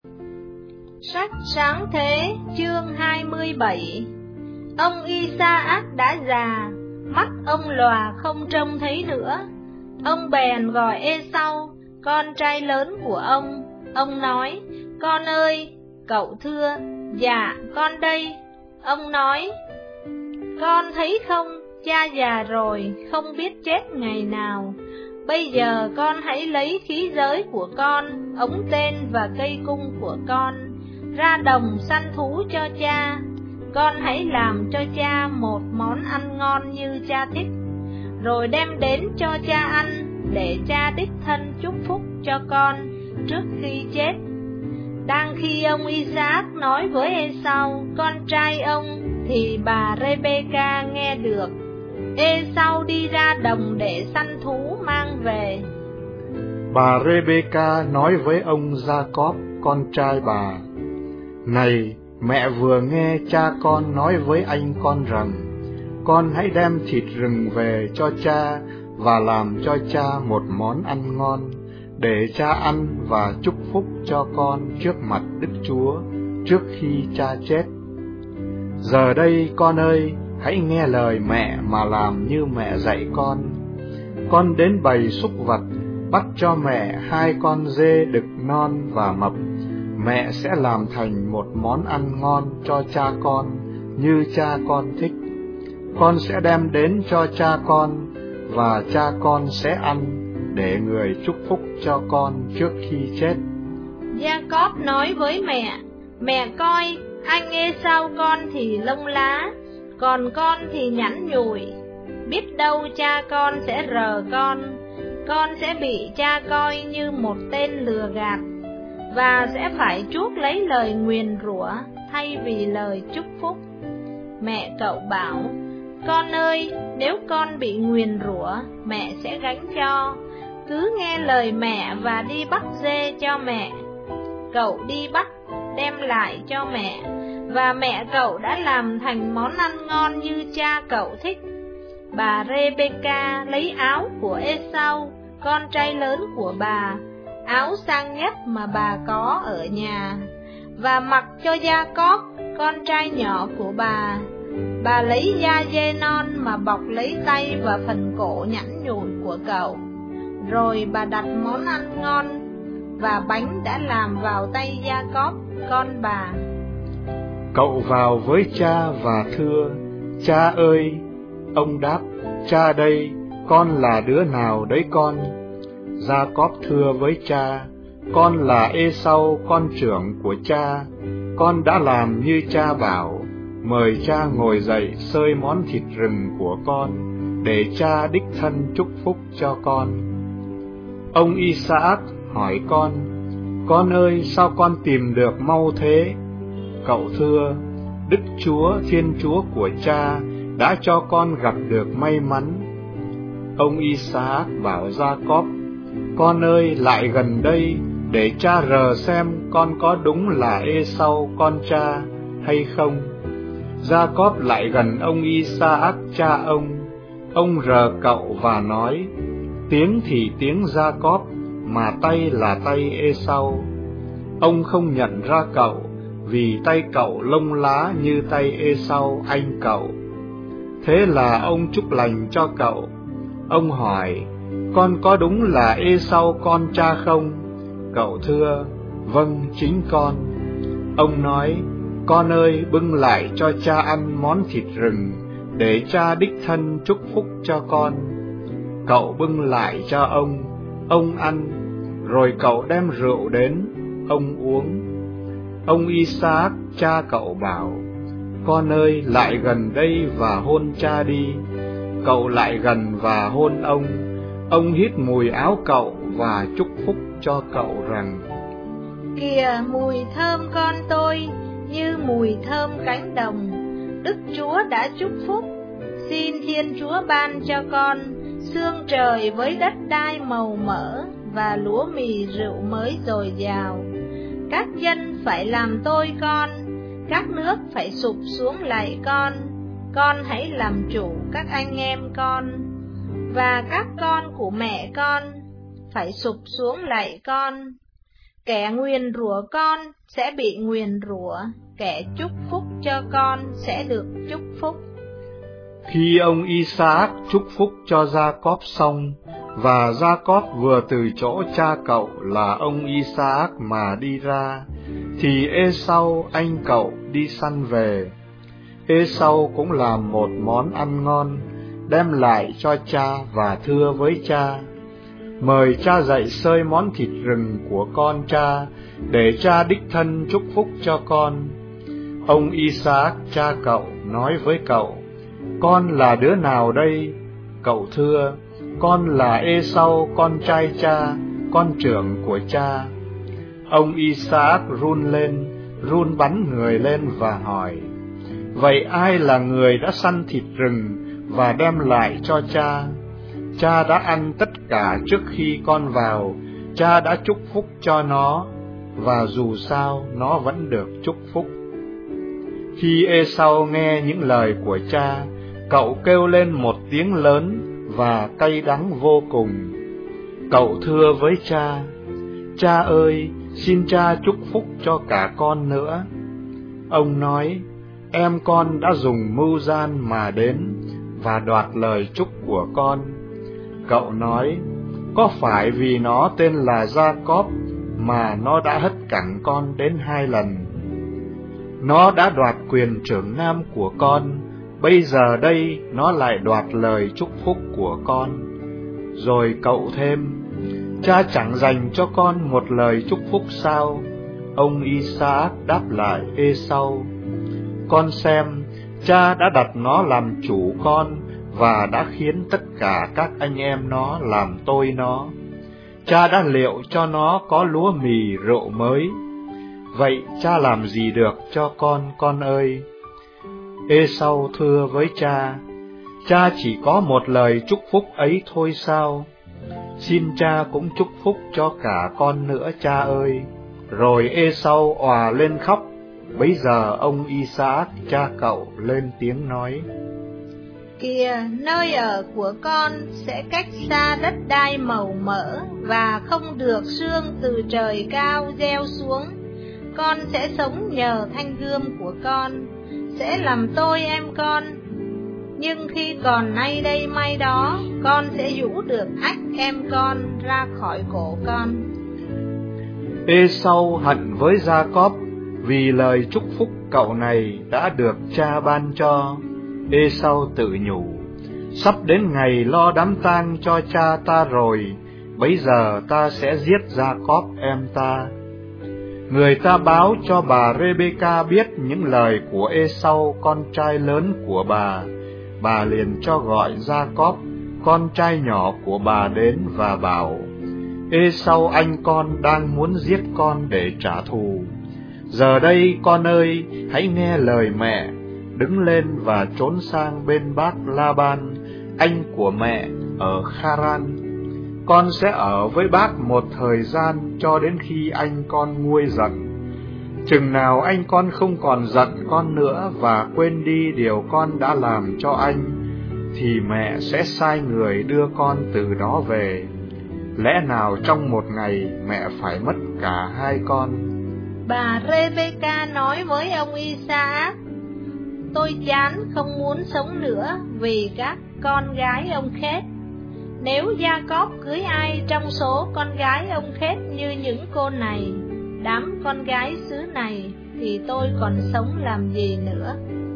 Sách Sáng Thế chương 27. Ông Isaac đã già, mắt ông lòa không trông thấy nữa. Ông bèn gọi Ê-sau, con trai lớn của ông. Ông nói: Con ơi. Cậu thưa: Dạ, con đây. Ông nói: Con thấy không, cha già rồi, không biết chết ngày nào. Bây giờ con hãy lấy khí giới của con, ống tên và cây cung của con, ra đồng săn thú cho cha. Con hãy làm cho cha một món ăn ngon như cha thích, rồi đem đến cho cha ăn, để cha đích thân chúc phúc cho con trước khi chết. Đang khi ông Isaac nói với Ê-sau, con trai ông, thì bà Rê-bê-ca nghe được. Ê-sau đi ra đồng để săn thú mang về. Bà Rê-bê-ca nói với ông Gia-cóp, con trai bà: Này, mẹ vừa nghe cha con nói với anh con rằng, con hãy đem thịt rừng về cho cha và làm cho cha một món ăn ngon, để cha ăn và chúc phúc cho con trước mặt Đức Chúa trước khi cha chết. Giờ đây con ơi, hãy nghe lời mẹ mà làm như mẹ dạy con. Con đến bầy súc vật, bắt cho mẹ 2 con dê đực non và mập. Mẹ sẽ làm thành một món ăn ngon cho cha con, như cha con thích. Con sẽ đem đến cho cha con, và cha con sẽ ăn, để người chúc phúc cho con trước khi chết. Gia-cóp nói với mẹ: Mẹ coi, anh Ê-sau con thì lông lá, còn con thì nhẵn nhụi. Biết đâu cha con sẽ rờ con sẽ bị cha coi như một tên lừa gạt, và sẽ phải chuốc lấy lời nguyền rủa thay vì lời chúc phúc. Mẹ cậu bảo: Con ơi, nếu con bị nguyền rủa, mẹ sẽ gánh cho. Cứ nghe lời mẹ và đi bắt dê cho mẹ. Cậu đi bắt, đem lại cho mẹ, và mẹ cậu đã làm thành món ăn ngon như cha cậu thích. Bà Rê-bê-ca lấy áo của Ê-sau, con trai lớn của bà, áo sang nhất mà bà có ở nhà, và mặc cho Gia-cóp, con trai nhỏ của bà. Bà lấy da dê non mà bọc lấy tay và phần cổ nhẵn nhụi của cậu. Rồi bà đặt món ăn ngon và bánh đã làm vào tay Gia-cóp, con bà. Cậu vào với cha và thưa: Cha ơi. Ông đáp: Cha đây, con là đứa nào đấy con? Gia-cóp thưa với cha: Con là Ê-sau, con trưởng của cha. Con đã làm như cha bảo, mời cha ngồi dậy xơi món thịt rừng của con, để cha đích thân chúc phúc cho con. Ông Isaac hỏi con: Con ơi, sao con tìm được mau thế? Cậu thưa: Đức Chúa, Thiên Chúa của cha đã cho con gặp được may mắn. Ông Isaac bảo Gia-cóp: Con ơi, lại gần đây, để cha rờ xem con có đúng là Ê-sau con cha hay không. Gia-cóp lại gần ông Isaac cha ông rờ cậu và nói: Tiếng thì tiếng Gia-cóp, mà tay là tay Ê-sau. Ông không nhận ra cậu, vì tay cậu lông lá như tay Ê-sau anh cậu. Thế là ông chúc lành cho cậu. Ông hỏi: Con có đúng là Ê-sau con cha không? Cậu thưa: Vâng, chính con. Ông nói: Con ơi, bưng lại cho cha ăn món thịt rừng, để cha đích thân chúc phúc cho con. Cậu bưng lại cho ông ăn, rồi cậu đem rượu đến, ông uống. Ông Isaac cha cậu bảo: Con ơi, lại gần đây và hôn cha đi. Cậu lại gần và hôn ông hít mùi áo cậu và chúc phúc cho cậu rằng: Kìa, mùi thơm con tôi như mùi thơm cánh đồng. Đức Chúa đã chúc phúc. Xin Thiên Chúa ban cho con sương trời với đất đai màu mỡ, và lúa mì rượu mới dồi dào. Các dân phải làm tôi con, các nước phải sụp xuống lạy con hãy làm chủ các anh em con, và các con của mẹ con phải sụp xuống lạy con. Kẻ nguyền rủa con sẽ bị nguyền rủa, kẻ chúc phúc cho con sẽ được chúc phúc. Khi ông Isaac chúc phúc cho Jacob xong, và Jacob vừa từ chỗ cha cậu là ông Isaac mà đi ra, thì Esau anh cậu đi săn về. Esau cũng làm một món ăn ngon, đem lại cho cha và thưa với cha: mời cha dậy xơi món thịt rừng của con cha, để cha đích thân chúc phúc cho con. Ông Isaac cha cậu nói với cậu: con là đứa nào đây? Cậu thưa: con là Esau con trai cha, con trưởng của cha. Ông Isaac run lên, run bắn người lên và hỏi: vậy ai là người đã săn thịt rừng và đem lại cho cha? Cha đã ăn tất cả trước khi con vào, cha đã chúc phúc cho nó, và dù sao nó vẫn được chúc phúc. Khi Esau nghe những lời của cha, cậu kêu lên một tiếng lớn và cay đắng vô cùng. Cậu thưa với cha: cha ơi, xin cha chúc phúc cho cả con nữa. Ông nói: em con đã dùng mưu gian mà đến và đoạt lời chúc của con. Cậu nói: có phải vì nó tên là Jacob mà nó đã hất cẳng con đến 2 lần? Nó đã đoạt quyền trưởng nam của con, bây giờ đây nó lại đoạt lời chúc phúc của con. Rồi cậu thêm: cha chẳng dành cho con một lời chúc phúc sao? Ông Isaac đáp lại Esau: con xem, cha đã đặt nó làm chủ con, và đã khiến tất cả các anh em nó làm tôi nó. Cha đã liệu cho nó có lúa mì rượu mới. Vậy cha làm gì được cho con ơi? Esau thưa với cha: cha chỉ có một lời chúc phúc ấy thôi sao? Xin cha cũng chúc phúc cho cả con nữa cha ơi. Rồi Esau òa lên khóc. Bấy giờ ông Isaac cha cậu lên tiếng nói: kìa, nơi ở của con sẽ cách xa đất đai màu mỡ, và không được sương từ trời cao gieo xuống. Con sẽ sống nhờ thanh gươm của con, sẽ làm tôi em con. Nhưng khi còn nay đây mai đó, con sẽ giũ được ách em con ra khỏi cổ con. Esau hận với Jacob vì lời chúc phúc cậu này đã được cha ban cho. Esau tự nhủ: sắp đến ngày lo đám tang cho cha ta rồi, bấy giờ ta sẽ giết Jacob em ta. Người ta báo cho bà Rebecca biết những lời của Esau con trai lớn của bà liền cho gọi Jacob con trai nhỏ của bà đến và bảo: Esau anh con đang muốn giết con để trả thù. Giờ đây con ơi, hãy nghe lời mẹ, đứng lên và trốn sang bên bác Laban, anh của mẹ ở Haran. Con sẽ ở với bác một thời gian cho đến khi anh con nguôi giận. Chừng nào anh con không còn giận con nữa và quên đi điều con đã làm cho anh, thì mẹ sẽ sai người đưa con từ đó về. Lẽ nào trong một ngày mẹ phải mất cả 2 con? Bà Rebecca nói với ông Isaac: tôi chán không muốn sống nữa vì các con gái ông Khét. Nếu Jacob cưới ai trong số con gái ông Khét như những cô này, đám con gái xứ này, thì tôi còn sống làm gì nữa?